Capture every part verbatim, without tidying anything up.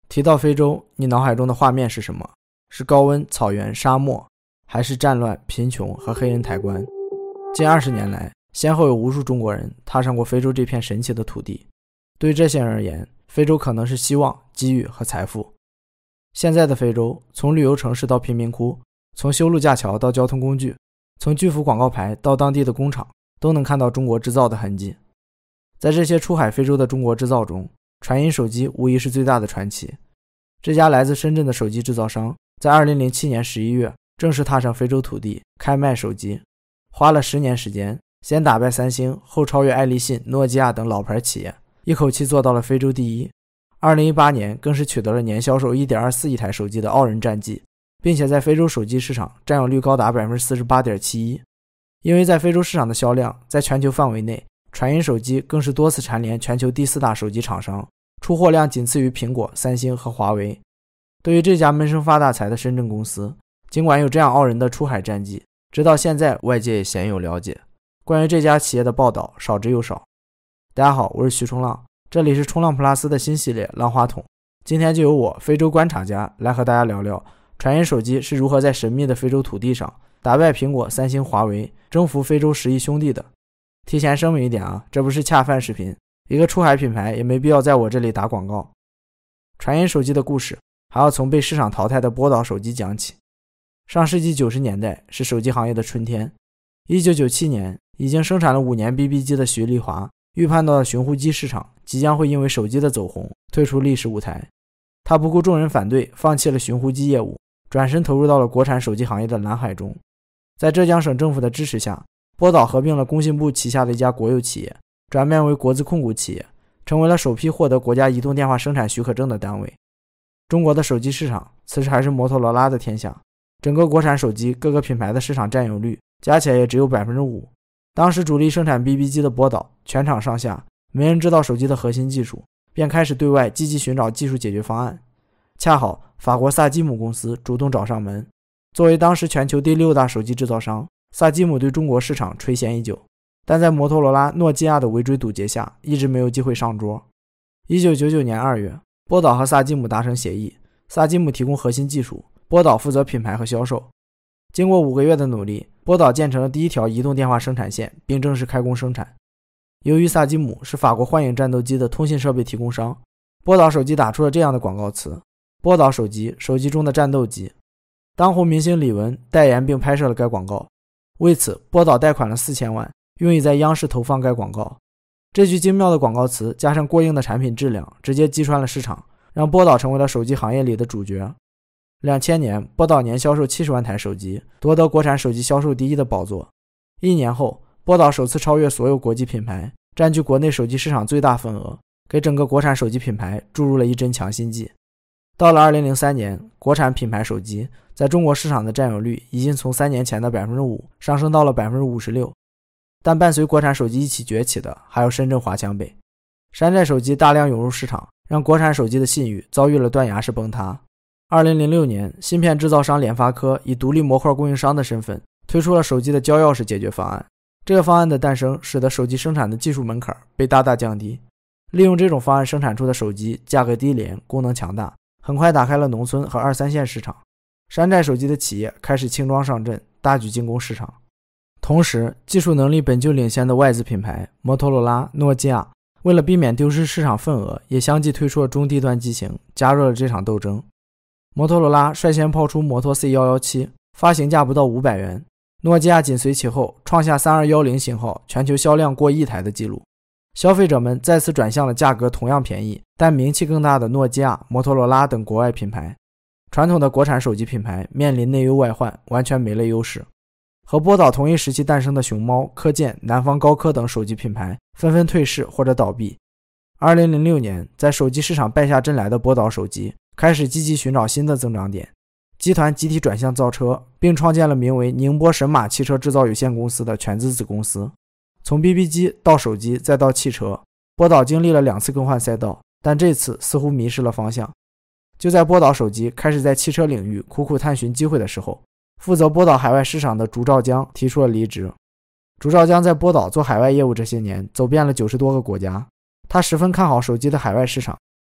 提到非洲，你脑海中的画面是什么？是高温、草原、沙漠，还是战乱、贫穷和黑人抬棺？近二十年来，先后有无数中国人踏上过非洲这片神奇的土地。对于这些人而言，非洲可能是希望、机遇和财富。现在的非洲，从旅游城市到贫民窟，从修路架桥到交通工具，从巨幅广告牌到当地的工厂，都能看到中国制造的痕迹。在这些出海非洲的中国制造中，传音手机无疑是最大的传奇。这家来自深圳的手机制造商在二零零七年十一月正式踏上非洲土地开卖手机，花了十年时间，先打败三星，后超越爱立信、诺基亚等老牌企业，一口气做到了非洲第一。二零一八年更是取得了年销售 一点二四亿台手机的傲人战绩，并且在非洲手机市场占有率高达 百分之四十八点七一。 因为在非洲市场的销量在全球范围内，传音手机更是多次蝉联全球第四大手机厂商，出货量仅次于苹果、三星和华为。对于这家闷声发大财的深圳公司，尽管有这样傲人的出海战绩，直到现在外界也鲜有了解，关于这家企业的报道少之又少。大家好，我是徐冲浪，这里是冲浪 plus 的新系列浪花筒。今天就由我非洲观察家来和大家聊聊传音手机是如何在神秘的非洲土地上打败苹果、三星、华为，征服非洲十亿兄弟的。提前声明一点啊，这不是恰饭视频，一个出海品牌也没必要在我这里打广告。传音手机的故事还要从被市场淘汰的波导手机讲起。上世纪九十年代是手机行业的春天。一九九七年，已经生产了五年 B B 机的徐丽华预判到了寻呼机市场即将会因为手机的走红退出历史舞台。他不顾众人反对，放弃了寻呼机业务，转身投入到了国产手机行业的蓝海中。在浙江省政府的支持下，波导合并了工信部旗下的一家国有企业，转变为国资控股企业，成为了首批获得国家移动电话生产许可证的单位。中国的手机市场此时还是摩托罗拉的天下，整个国产手机各个品牌的市场占有率加起来也只有 百分之五。 当时主力生产 B B 机的波导全场上下没人知道手机的核心技术，便开始对外积极寻找技术解决方案。恰好法国萨基姆公司主动找上门，作为当时全球第六大手机制造商，萨基姆对中国市场垂涎已久，但在摩托罗拉、诺基亚的围追堵截下，一直没有机会上桌。一九九九年二月，波导和萨基姆达成协议，萨基姆提供核心技术，波导负责品牌和销售。经过五个月的努力，波导建成了第一条移动电话生产线，并正式开工生产。由于萨基姆是法国幻影战斗机的通信设备提供商，波导手机打出了这样的广告词：波导手机，手机中的战斗机。当红明星李玟代言并拍摄了该广告，为此波导贷款了四千万，用以在央视投放该广告。这句精妙的广告词加上过硬的产品质量，直接击穿了市场，让波导成为了手机行业里的主角。两千年，波导年销售七十万台手机，夺得国产手机销售第一的宝座。一年后，波导首次超越所有国际品牌，占据国内手机市场最大份额，给整个国产手机品牌注入了一针强心剂。到了二零零三年，国产品牌手机在中国市场的占有率已经从三年前的 百分之五 上升到了 百分之五十六。但伴随国产手机一起崛起的还有深圳华强北。山寨手机大量涌入市场，让国产手机的信誉遭遇了断崖式崩塌。二零零六年，芯片制造商联发科以独立模块供应商的身份推出了手机的胶钥匙解决方案。这个方案的诞生使得手机生产的技术门槛被大大降低，利用这种方案生产出的手机价格低廉，功能强大，很快打开了农村和二三线市场。山寨手机的企业开始轻装上阵，大举进攻市场。同时，技术能力本就领先的外资品牌摩托罗拉、诺基亚为了避免丢失市场份额，也相继推出了中低端机型，加入了这场斗争。摩托罗拉率先抛出摩托 C 一一七，发行价不到五百元，诺基亚紧随其后，创下三二一零型号全球销量过亿台的记录。消费者们再次转向了价格同样便宜但名气更大的诺基亚、摩托罗拉等国外品牌。传统的国产手机品牌面临内忧外患，完全没了优势。和波导同一时期诞生的熊猫、科健、南方高科等手机品牌纷纷退市或者倒闭。二零零六年，在手机市场败下阵来的波导手机开始积极寻找新的增长点，集团集体转向造车，并创建了名为宁波神马汽车制造有限公司的全资子公司。从 B B 机到手机再到汽车，波导经历了两次更换赛道，但这次似乎迷失了方向。就在波导手机开始在汽车领域苦苦探寻机会的时候，负责波导海外市场的朱兆江提出了离职。朱兆江在波导做海外业务这些年，走遍了九十多个国家，他十分看好手机的海外市场，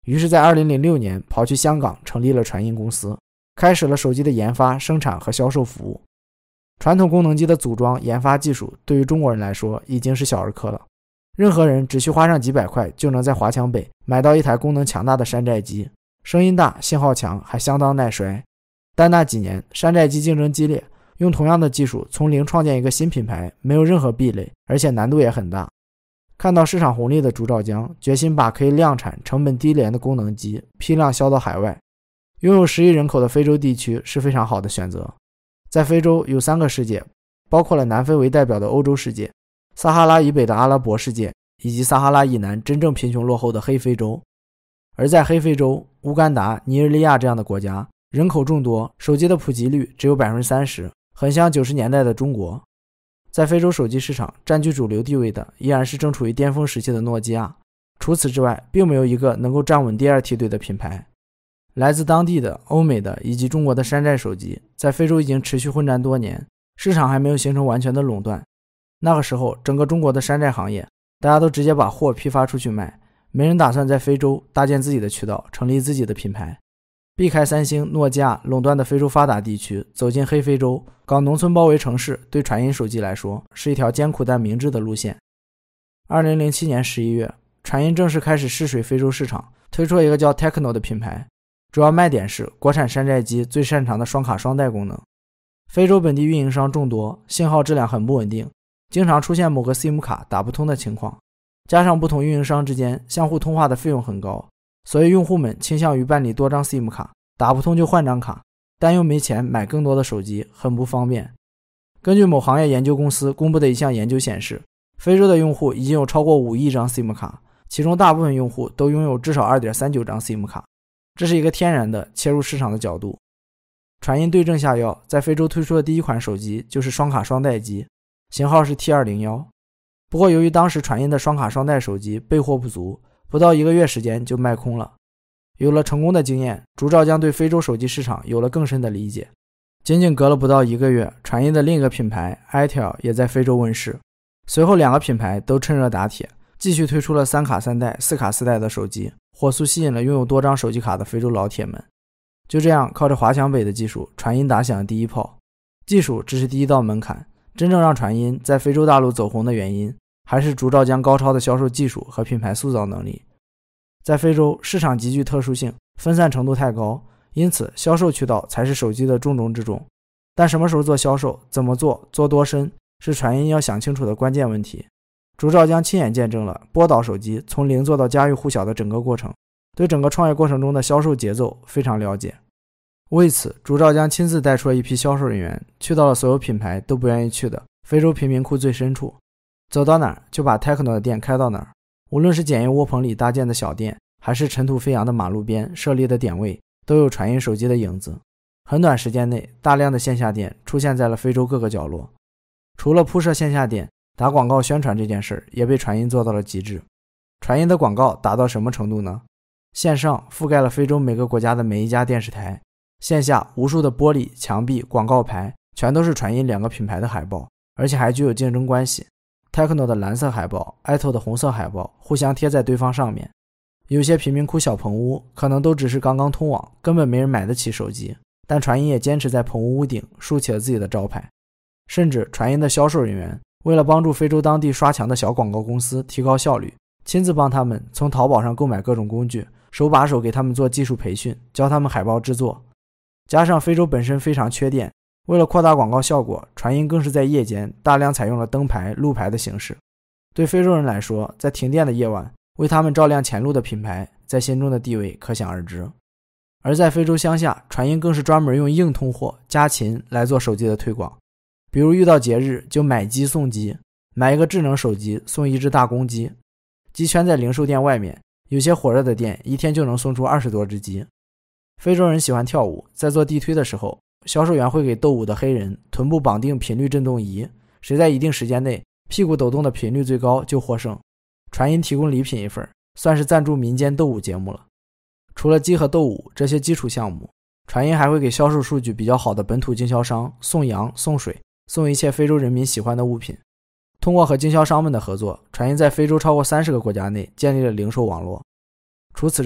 于是在二零零六年跑去香港成立了传音公司，开始了手机的研发、生产和销售服务。传统功能机的组装研发技术对于中国人来说已经是小儿科了，任何人只需花上几百块就能在华强北买到一台功能强大的山寨机，声音大、信号强，还相当耐摔。但那几年山寨机竞争激烈，用同样的技术从零创建一个新品牌没有任何壁垒，而且难度也很大。看到市场红利的朱兆江决心把可以量产、成本低廉的功能机批量销到海外。拥有十亿人口的非洲地区是非常好的选择。在非洲有三个世界，包括了南非为代表的欧洲世界、撒哈拉以北的阿拉伯世界，以及撒哈拉以南真正贫穷落后的黑非洲。而在黑非洲、乌干达、尼日利亚这样的国家，人口众多，手机的普及率只有 百分之三十， 很像九十年代的中国。在非洲手机市场占据主流地位的依然是正处于巅峰时期的诺基亚，除此之外并没有一个能够站稳第二梯队的品牌。来自当地的、欧美的以及中国的山寨手机在非洲已经持续混战多年，市场还没有形成完全的垄断。那个时候整个中国的山寨行业大家都直接把货批发出去卖，没人打算在非洲搭建自己的渠道，成立自己的品牌。避开三星、诺基亚垄断的非洲发达地区，走进黑非洲，搞农村包围城市，对传音手机来说是一条艰苦但明智的路线。二零零七年十一月，传音正式开始试水非洲市场，推出了一个叫 Tecno 的品牌，主要卖点是国产山寨机最擅长的双卡双待功能。非洲本地运营商众多，信号质量很不稳定，经常出现某个 SIM 卡打不通的情况，加上不同运营商之间相互通话的费用很高，所以用户们倾向于办理多张 SIM 卡，打不通就换张卡，但又没钱买更多的手机，很不方便。根据某行业研究公司公布的一项研究显示，非洲的用户已经有超过五亿张 SIM 卡，其中大部分用户都拥有至少 二点三九张 SIM 卡，这是一个天然的切入市场的角度。传音对症下药，在非洲推出的第一款手机就是双卡双待机，型号是 T 二零一。不过由于当时传音的双卡双待手机备货不足，不到一个月时间就卖空了。有了成功的经验，朱兆江对非洲手机市场有了更深的理解。仅仅隔了不到一个月，传音的另一个品牌 I T E L 也在非洲问世。随后两个品牌都趁热打铁，继续推出了三卡三代、四卡四代的手机，火速吸引了拥有多张手机卡的非洲老铁们。就这样，靠着华强北的技术，传音打响了第一炮。技术只是第一道门槛，真正让传音在非洲大陆走红的原因，还是朱兆江高超的销售技术和品牌塑造能力。在非洲，市场极具特殊性，分散程度太高，因此销售渠道才是手机的重中之重。但什么时候做销售，怎么做，做多深，是传音要想清楚的关键问题。朱兆江亲眼见证了波导手机从零做到家喻户晓的整个过程，对整个创业过程中的销售节奏非常了解。为此，朱兆江亲自带出了一批销售人员，去到了所有品牌都不愿意去的非洲贫民窟最深处，走到哪儿就把 Tecno 的店开到哪儿。无论是简易窝棚里搭建的小店，还是尘土飞扬的马路边设立的点位，都有传音手机的影子。很短时间内，大量的线下店出现在了非洲各个角落。除了铺设线下店，打广告宣传这件事也被传音做到了极致。传音的广告达到什么程度呢？线上覆盖了非洲每个国家的每一家电视台，线下无数的玻璃、墙壁、广告牌全都是传音两个品牌的海报，而且还具有竞争关系。Tecno 的蓝色海报， I T E L 的红色海报互相贴在对方上面。有些贫民窟小棚屋可能都只是刚刚通网，根本没人买得起手机，但传音也坚持在棚屋屋顶竖起了自己的招牌。甚至传音的销售人员为了帮助非洲当地刷墙的小广告公司提高效率，亲自帮他们从淘宝上购买各种工具，手把手给他们做技术培训，教他们海报制作。加上非洲本身非常缺电，为了扩大广告效果，传音更是在夜间大量采用了灯牌、路牌的形式。对非洲人来说，在停电的夜晚为他们照亮前路的品牌，在心中的地位可想而知。而在非洲乡下，传音更是专门用硬通货、家禽来做手机的推广。比如遇到节日就买机送机，买一个智能手机送一只大公鸡。鸡圈在零售店外面，有些火热的店一天就能送出二十多只鸡。非洲人喜欢跳舞，在做地推的时候，销售员会给斗舞的黑人臀部绑定频率振动仪，谁在一定时间内屁股抖动的频率最高就获胜。传音提供礼品一份，算是赞助民间斗舞节目了。除了鸡和斗舞这些基础项目，传音还会给销售数据比较好的本土经销商送羊、送水，送一切非洲人民喜欢的物品。通过和经销商们的合作，传音在非洲超过三十个国家内建立了零售网络。除此之外，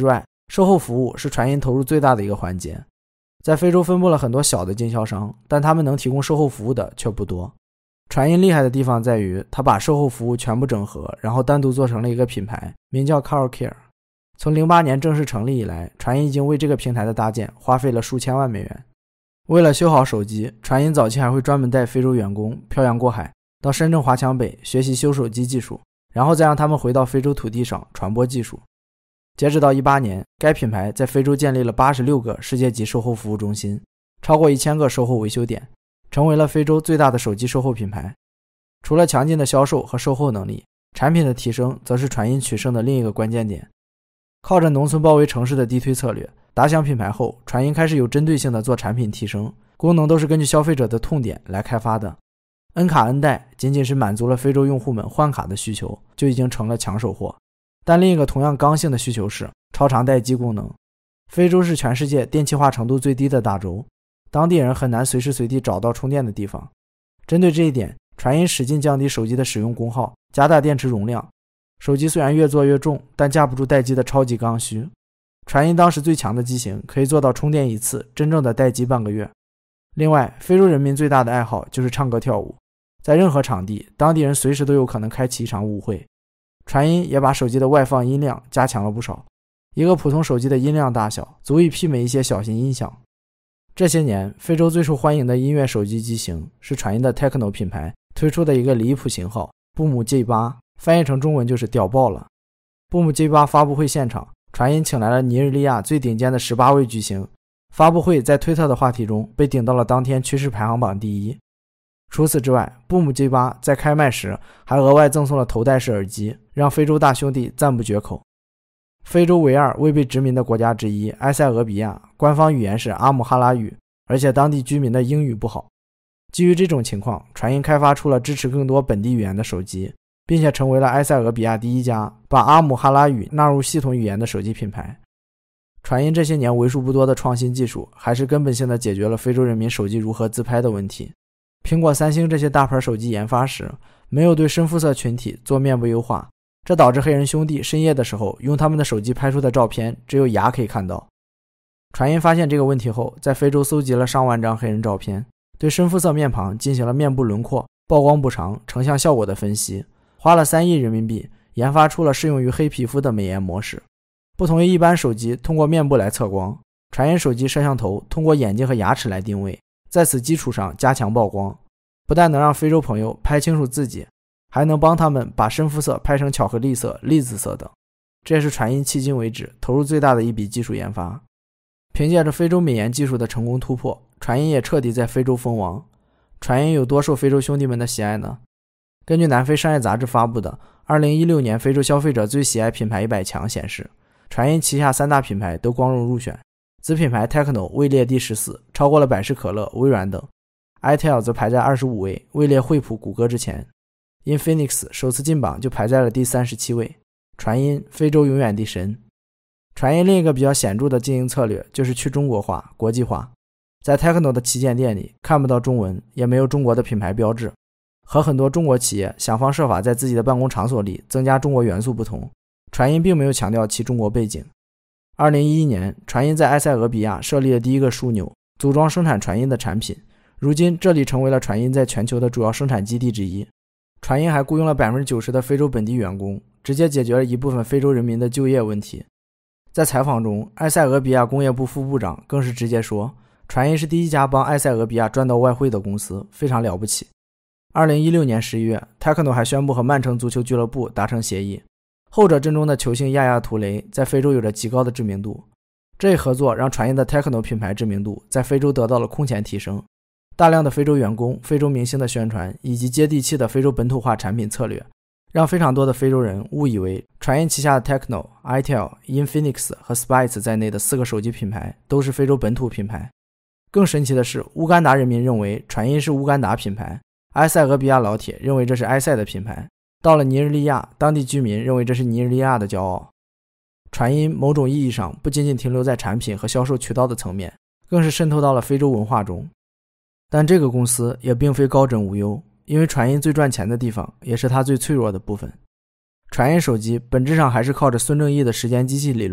售后服务是传音投入最大的一个环节。在非洲分布了很多小的经销商，但他们能提供售后服务的却不多。传音厉害的地方在于，他把售后服务全部整合，然后单独做成了一个品牌，名叫 CarCare。从零八年正式成立以来，传音已经为这个平台的搭建花费了数千万美元。为了修好手机，传音早期还会专门带非洲员工漂洋过海到深圳华强北学习修手机技术，然后再让他们回到非洲土地上传播技术。截止到一八年，该品牌在非洲建立了八十六个世界级售后服务中心，超过一千个售后维修点，成为了非洲最大的手机售后品牌。除了强劲的销售和售后能力，产品的提升则是传音取胜的另一个关键点。靠着农村包围城市的地推策略，打响品牌后，传音开始有针对性的做产品提升，功能都是根据消费者的痛点来开发的。N 卡 N 代仅仅是满足了非洲用户们换卡的需求，就已经成了抢手货。但另一个同样刚性的需求是超长待机功能。非洲是全世界电气化程度最低的大洲，当地人很难随时随地找到充电的地方。针对这一点，传音使劲降低手机的使用功耗，加大电池容量。手机虽然越做越重，但架不住待机的超级刚需。传音当时最强的机型可以做到充电一次真正的待机半个月。另外，非洲人民最大的爱好就是唱歌跳舞，在任何场地，当地人随时都有可能开启一场舞会。传音也把手机的外放音量加强了不少，一个普通手机的音量大小足以媲美一些小型音响。这些年，非洲最受欢迎的音乐手机机型是传音的 Tecno 品牌推出的一个离谱型号布姆 G 八， 翻译成中文就是屌爆了。布姆 G 八 发布会现场，传音请来了尼日利亚最顶尖的十八位巨星，发布会在推特的话题中被顶到了当天趋势排行榜第一。除此之外，布姆 G 八 在开卖时还额外赠送了头戴式耳机，让非洲大兄弟赞不绝口。非洲唯二未被殖民的国家之一埃塞俄比亚，官方语言是阿姆哈拉语，而且当地居民的英语不好。基于这种情况，传音开发出了支持更多本地语言的手机，并且成为了埃塞俄比亚第一家把阿姆哈拉语纳入系统语言的手机品牌。传音这些年为数不多的创新技术，还是根本性地解决了非洲人民手机如何自拍的问题。苹果、三星这些大牌手机研发时，没有对深肤色群体做面部优化，这导致黑人兄弟深夜的时候用他们的手机拍出的照片只有牙可以看到。传音发现这个问题后，在非洲搜集了上万张黑人照片，对深肤色面庞进行了面部轮廓、曝光补偿、成像效果的分析，花了三亿人民币研发出了适用于黑皮肤的美颜模式。不同于一般手机通过面部来测光，传音手机摄像头通过眼睛和牙齿来定位，在此基础上加强曝光，不但能让非洲朋友拍清楚自己，还能帮他们把深肤色拍成巧克力色、栗子色等。这也是传音迄今为止投入最大的一笔技术研发。凭借着非洲美颜技术的成功突破，传音也彻底在非洲封王。传音有多受非洲兄弟们的喜爱呢？根据南非商业杂志发布的二零一六年非洲消费者最喜爱品牌一百强显示，传音旗下三大品牌都光荣入选，子品牌 Tecno 位列第十四，超过了百事可乐、微软等。itel 则排在二十五位，位列惠普、谷歌之前。Infinix 首次进榜就排在了第三十七位。传音，非洲永远的神。传音另一个比较显著的经营策略就是去中国化、国际化。在 Tecno 的旗舰店里看不到中文，也没有中国的品牌标志。和很多中国企业想方设法在自己的办公场所里增加中国元素不同，传音并没有强调其中国背景。二零一一年，传音在埃塞俄比亚设立了第一个枢纽，组装生产传音的产品。如今这里成为了传音在全球的主要生产基地之一。传音还雇佣了 百分之九十 的非洲本地员工，直接解决了一部分非洲人民的就业问题。在采访中，埃塞俄比亚工业部副部长更是直接说，传音是第一家帮埃塞俄比亚赚到外汇的公司，非常了不起。二零一六年十一月 Tecno 还宣布和曼城足球俱乐部达成协议，后者阵中的球星亚亚图雷在非洲有着极高的知名度。这一合作让传音的 Tecno 品牌知名度在非洲得到了空前提升。大量的非洲员工、非洲明星的宣传以及接地气的非洲本土化产品策略，让非常多的非洲人误以为传音旗下的 Tecno、itel、Infinix 和 Spice 在内的四个手机品牌都是非洲本土品牌。更神奇的是，乌干达人民认为传音是乌干达品牌，埃塞俄比亚老铁认为这是埃塞的品牌，到了尼日利亚，当地居民认为这是尼日利亚的骄傲。传音某种意义上不仅仅停留在产品和销售渠道的层面，更是渗透到了非洲文化中。但这个公司也并非高枕无忧，因为传音最赚钱的地方也是它最脆弱的部分。传音手机本质上还是靠着孙正义的时间机器理论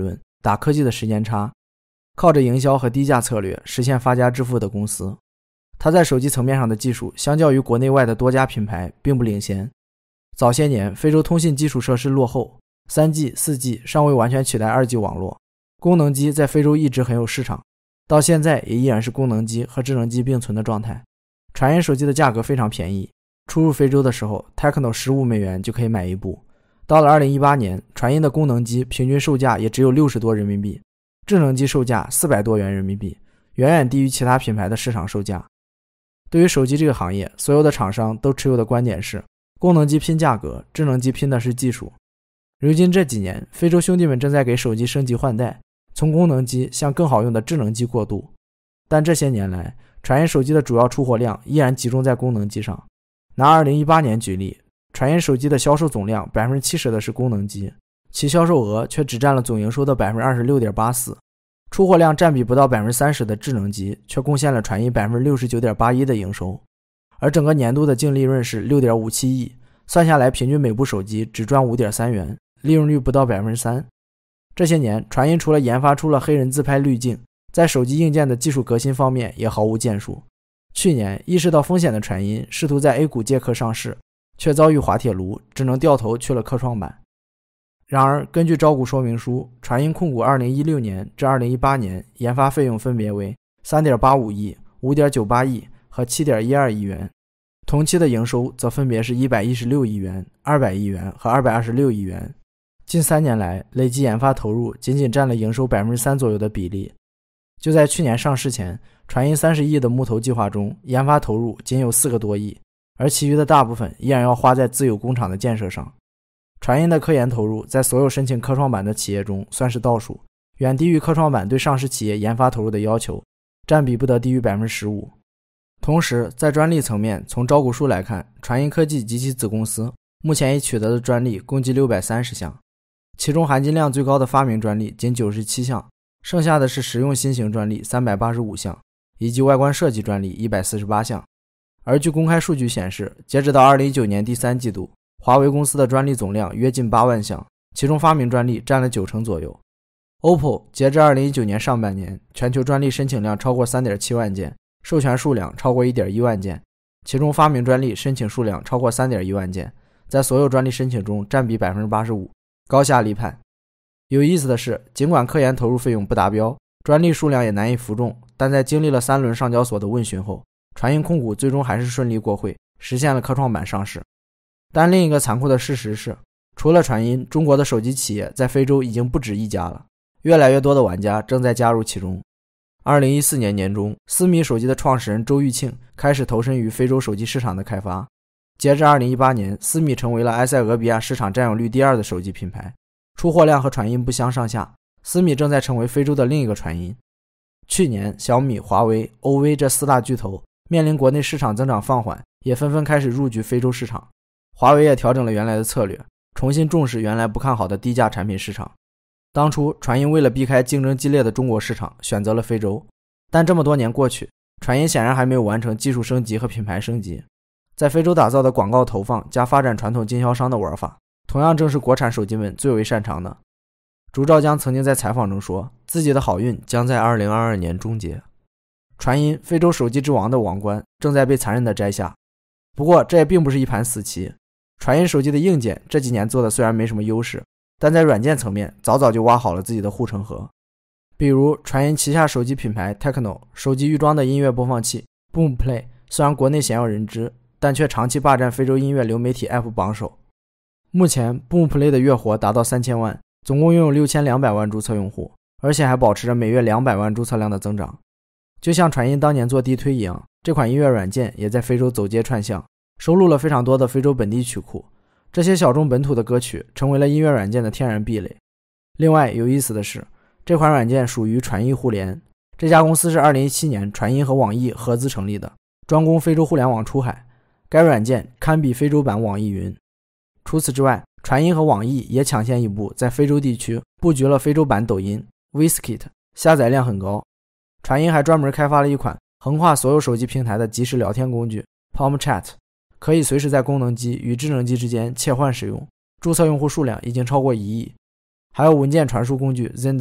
打科技的时间差，靠着营销和低价策略实现发家致富的公司。它在手机层面上的技术相较于国内外的多家品牌并不领先。早些年非洲通信基础设施落后， 三 G、四 G 尚未完全取代 二 G 网络，功能机在非洲一直很有市场，到现在也依然是功能机和智能机并存的状态。传音手机的价格非常便宜，初入非洲的时候 Tecno 十五美元就可以买一部，到了二零一八年，传音的功能机平均售价也只有六十多人民币，智能机售价四百多元人民币，远远低于其他品牌的市场售价。对于手机这个行业，所有的厂商都持有的观点是，功能机拼价格，智能机拼的是技术。如今这几年，非洲兄弟们正在给手机升级换代，从功能机向更好用的智能机过渡。但这些年来，传音手机的主要出货量依然集中在功能机上。拿二零一八年举例，传音手机的销售总量 百分之七十 的是功能机，其销售额却只占了总营收的 百分之二十六点八四， 出货量占比不到 百分之三十 的智能机却贡献了传音 百分之六十九点八一 的营收，而整个年度的净利润是 六点五七亿，算下来平均每部手机只赚 五点三元，利润率不到 百分之三。 这些年传音除了研发出了黑人自拍滤镜，在手机硬件的技术革新方面也毫无建树。去年意识到风险的传音试图在 A 股借壳上市，却遭遇滑铁卢，只能掉头去了科创板。然而根据招股说明书，传音控股二零一六年至二零一八年研发费用分别为 三点八五亿、五点九八亿和 七点一二亿元，同期的营收则分别是一百一十六亿元、二百亿元和二百二十六亿元。近三年来累计研发投入仅仅占了营收 百分之三 左右的比例。就在去年上市前，传音三十亿的木头计划中，研发投入仅有四个多亿，而其余的大部分依然要花在自有工厂的建设上。传音的科研投入在所有申请科创板的企业中算是倒数，远低于科创板对上市企业研发投入的要求，占比不得低于 百分之十五。 同时在专利层面，从招股书来看，传音科技及其子公司目前已取得的专利共计六百三十项，其中含金量最高的发明专利仅九十七项，剩下的是实用新型专利三百八十五项，以及外观设计专利一百四十八项。而据公开数据显示，截止到二零一九年第三季度，华为公司的专利总量约近八万项，其中发明专利占了九成左右。 O P P O 截至二零一九年上半年，全球专利申请量超过 三点七万件，授权数量超过 一点一万件，其中发明专利申请数量超过 三点一万件，在所有专利申请中占比 百分之八十五， 高下立判。有意思的是，尽管科研投入费用不达标，专利数量也难以服众，但在经历了三轮上交所的问询后，传音控股最终还是顺利过会，实现了科创板上市。但另一个残酷的事实是，除了传音，中国的手机企业在非洲已经不止一家了，越来越多的玩家正在加入其中。二零一四年年中，思米手机的创始人周玉庆开始投身于非洲手机市场的开发。截至二零一八年，思米成为了埃塞俄比亚市场占有率第二的手机品牌，出货量和传音不相上下，思米正在成为非洲的另一个传音。去年，小米、华为、O V 这四大巨头面临国内市场增长放缓，也纷纷开始入局非洲市场。华为也调整了原来的策略，重新重视原来不看好的低价产品市场。当初传音为了避开竞争激烈的中国市场，选择了非洲，但这么多年过去，传音显然还没有完成技术升级和品牌升级。在非洲打造的广告投放加发展传统经销商的玩法，同样正是国产手机们最为擅长的。朱兆江曾经在采访中说，自己的好运将在二零二二年终结。传音非洲手机之王的王冠正在被残忍地摘下。不过这也并不是一盘死棋，传音手机的硬件这几年做的虽然没什么优势，但在软件层面早早就挖好了自己的护城河。比如传音旗下手机品牌 Tecno 手机预装的音乐播放器 Boomplay 虽然国内鲜有人知，但却长期霸占非洲音乐流媒体 App 榜首。目前 Boomplay 的月活达到三千万，总共拥有六千两百万注册用户，而且还保持着每月两百万注册量的增长。就像传音当年做地推一样，这款音乐软件也在非洲走街串巷，收录了非常多的非洲本地曲库，这些小众本土的歌曲成为了音乐软件的天然壁垒。另外有意思的是，这款软件属于传音互联，这家公司是二零一七年传音和网易合资成立的，专攻非洲互联网出海，该软件堪比非洲版网易云。除此之外，传音和网易也抢先一步在非洲地区布局了非洲版抖音 Wizkit， 下载量很高。传音还专门开发了一款横跨所有手机平台的即时聊天工具 Palm Chat， 可以随时在功能机与智能机之间切换使用，注册用户数量已经超过一亿。还有文件传输工具 Zender，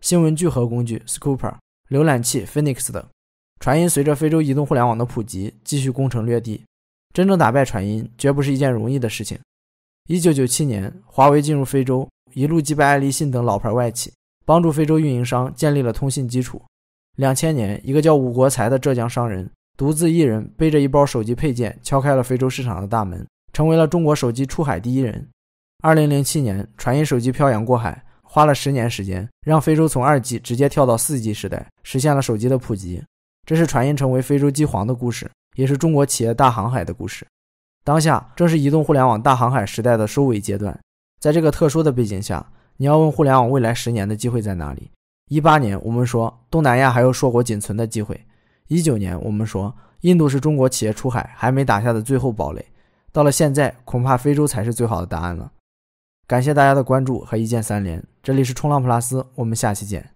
新闻聚合工具 Scooper、浏览器 Phoenix 等。传音随着非洲移动互联网的普及，继续攻城略地。真正打败传音绝不是一件容易的事情。一九九七年，华为进入非洲，一路击败爱立信等老牌外企，帮助非洲运营商建立了通信基础。两千年，一个叫武国才的浙江商人独自一人背着一包手机配件敲开了非洲市场的大门，成为了中国手机出海第一人。二零零七年，传音手机漂洋过海，花了十年时间，让非洲从二 G 直接跳到四 G 时代，实现了手机的普及。这是传音成为非洲机皇的故事，也是中国企业大航海的故事。当下正是移动互联网大航海时代的收尾阶段，在这个特殊的背景下，你要问互联网未来十年的机会在哪里？一八年我们说东南亚还有硕果仅存的机会，一九年我们说印度是中国企业出海还没打下的最后堡垒，到了现在恐怕非洲才是最好的答案了。感谢大家的关注和一键三连，这里是冲浪普拉斯，我们下期见。